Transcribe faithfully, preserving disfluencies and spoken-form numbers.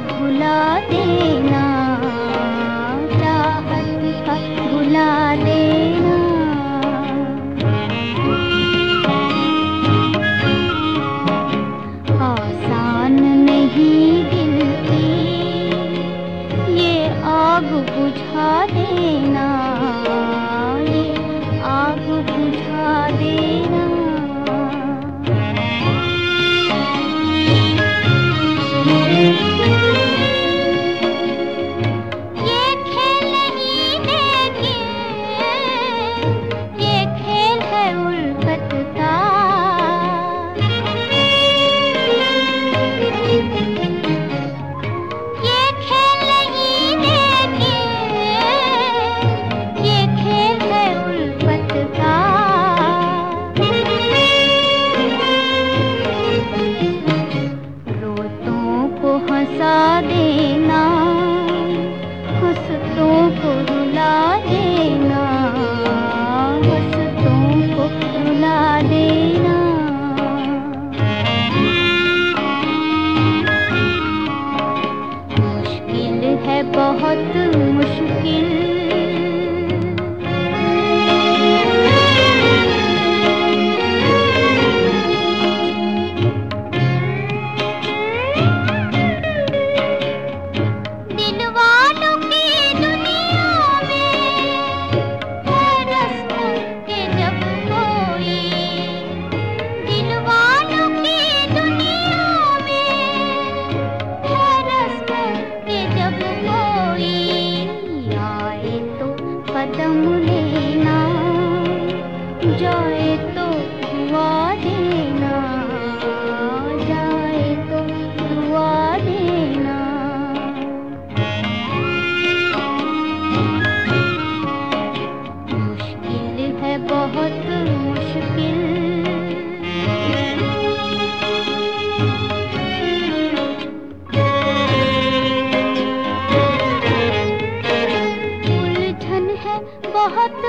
भुला देना, चाहत का भुला देना। आसान नहीं दिल की ये आग बुझा देना, ये आग बुझा देना। ये खेल नहीं लेकिन ये खेल है उल्फत का। ये खेल नहीं लेकिन ये खेल है उल्फत का। रोतों को हंसा देना, हंसतों को रुला देना, हंसतों को रुला देना। मुश्किल है बहुत मुश्किल, दिल वालों की दुनिया में है रास्ता के जब कोई। दिल वालों की दुनिया में है रास्ता के जब कोई। आए तो कदम लेना, जाए तो दुआ देना, जाए तो दुआ देना। मुश्किल है बहुत मुश्किल, उलझन है बहुत